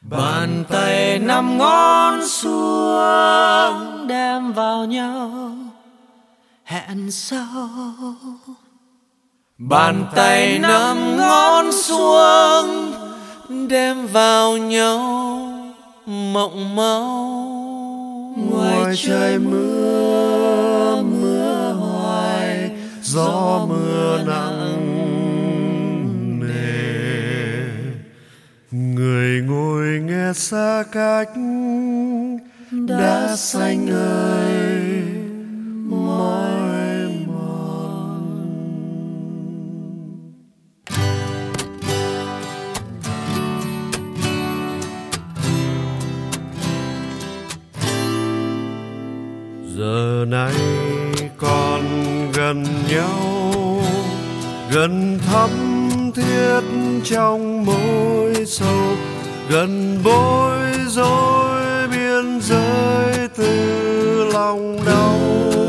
Bàn tay năm ngón xuống đem vào nhau hẹn sau. Bàn tay năm ngón xuống đem vào nhau mộng máu. Ngoài trời mưa mưa hoài, gió mưa nặng nề. Người ngồi nghe xa cách đã xanh ơi mỏi mòn. Giờ này còn gần nhau, gần thắm thiết trong mối sâu, gần bối rối biên giới từ lòng đau.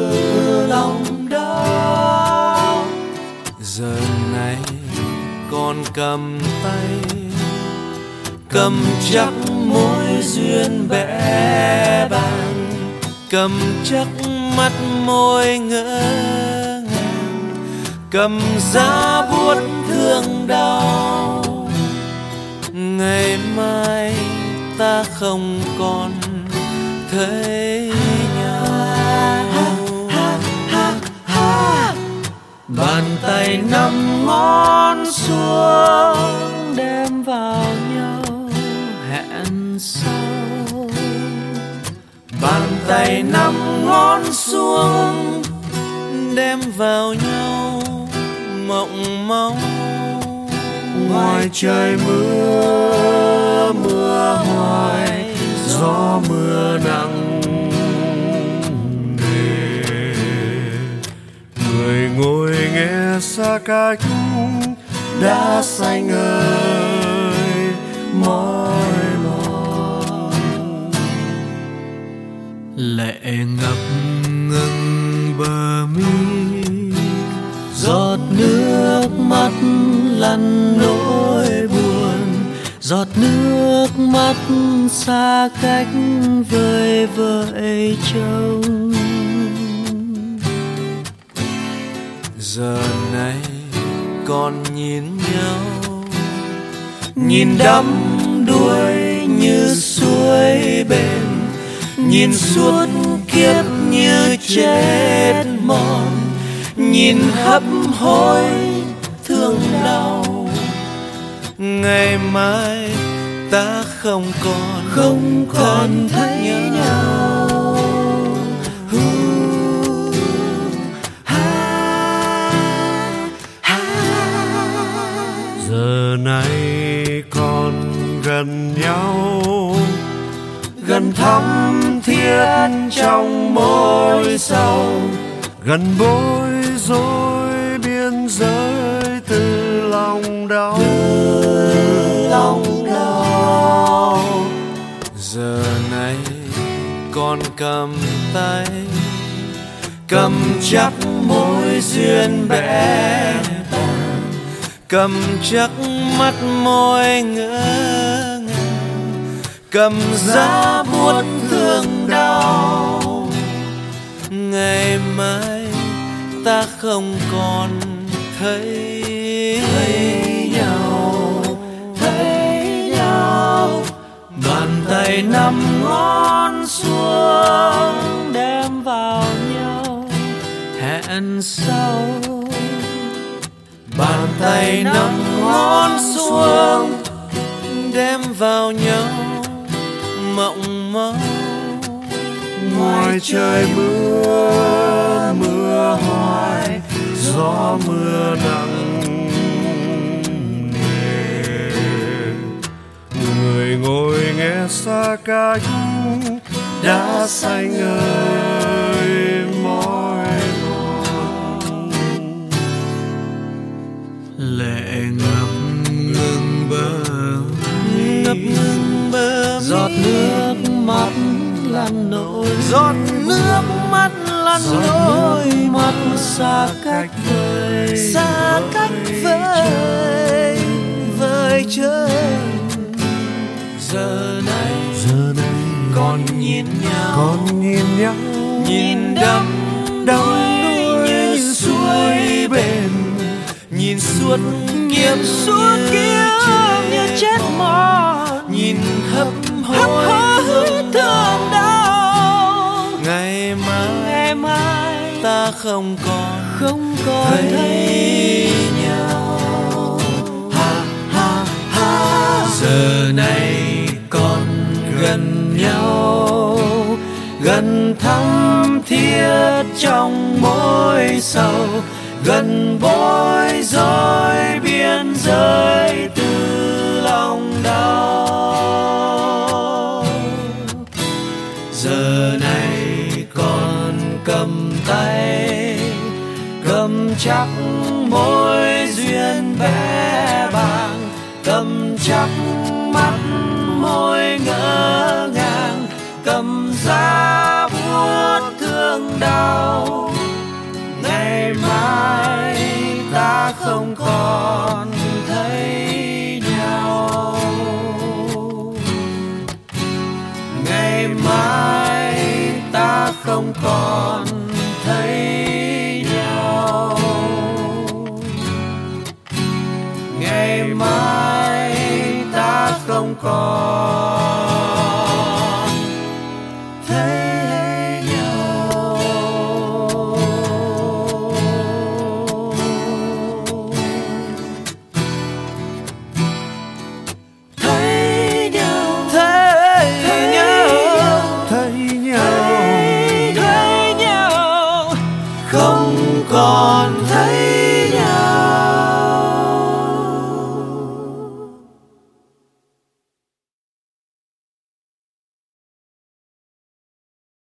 Giờ này còn cầm tay, cầm chắc mối duyên bẽ bàng, cầm chắc mắt môi ngỡ ngàng, cầm giá buốt thương đau. Ngày mai ta không còn thấy nhau. Bàn tay năm ngón xuống đem vào nhau hẹn sau. Bàn tay năm ngón xuống đem vào nhau mộng máu. Ngoài trời mưa mưa hoài, gió mưa nặng nề. Người ngồi nghe xa cách đã xanh ơi mỏi mòn. Lệ ngập ngừng bờ mi, giọt nước mắt lăn nỗi buồn, giọt nước mắt xa cách vơi vợi trông. Giờ này còn nhìn nhau, nhìn đắm đuối như suối bền, nhìn suốt kiếp như chết mòn, nhìn hấp hối thương đau. Ngày mai ta không còn thấy nhau. Giờ này còn gần nhau, gần thắm thiết trong mối sầu, gần bối rối biên giới từ lòng đau. Giờ này còn cầm tay, cầm chắc mối duyên bẽ bàng, cầm chắc mắt môi ngỡ ngàng, cầm giá buốt thương đau. Ngày mai ta không còn thấy nhau. Bàn tay năm ngón xuống đem vào nhau hẹn sau. Bàn tay năm ngón xuống đem vào nhau mộng máu. Ngoài trời mưa mưa hoài, gió mưa nặng nề. Người ngồi nghe xa cách đã xanh ơi mỏi mòn. Lệ ngập ngừng bờ, giọt nước mắt lăn nỗi, giọt nước mắt lăn nỗi mắt xa cách vời vời trời. Giờ này con nhìn nhau, nhìn đắm đuối như suối bền, nhìn suốt kiếp như chết mòn, nhìn hấp hối thương đau. ngày mai ta không còn thấy nhau. Giờ này còn gần nhau, gần thắm thiết trong mối sầu, gần bối rối biên giới từ lòng đau. Giờ này còn cầm tay, cầm chắc môi duyên bé bàng, cầm chắc mắt môi ngỡ ngàng, cầm giá buốt thương đau. Ngày mai ta không còn thấy nhau, ngày mai ta không còn thấy nhau, ngày mai ta không còn